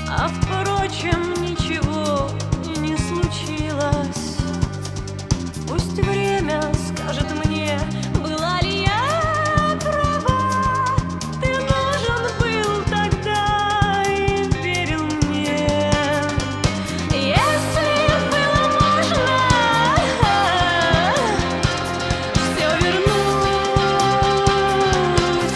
А впрочем, ничего не случилось. Пусть время скажет мне, была ли я права. Ты нужен был тогда и верил мне. Если было можно все вернуть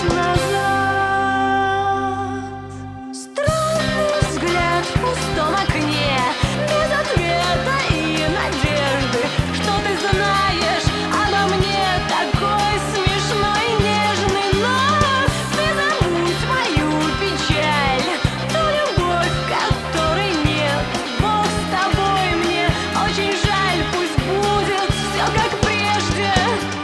назад. Странный взгляд в пустом окне, без ответа и надежды, что ты знаешь обо мне, такой смешной и нежный. Но ты забудь мою печаль, ту любовь, которой нет. Бог с тобой, мне очень жаль, пусть будет все как прежде.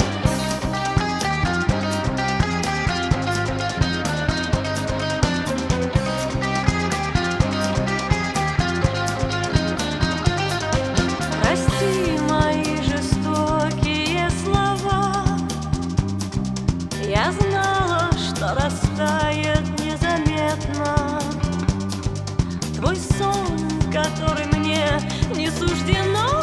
Прости мои жестокие слова. Я знала, что растает незаметно твой сон, который мне не суждено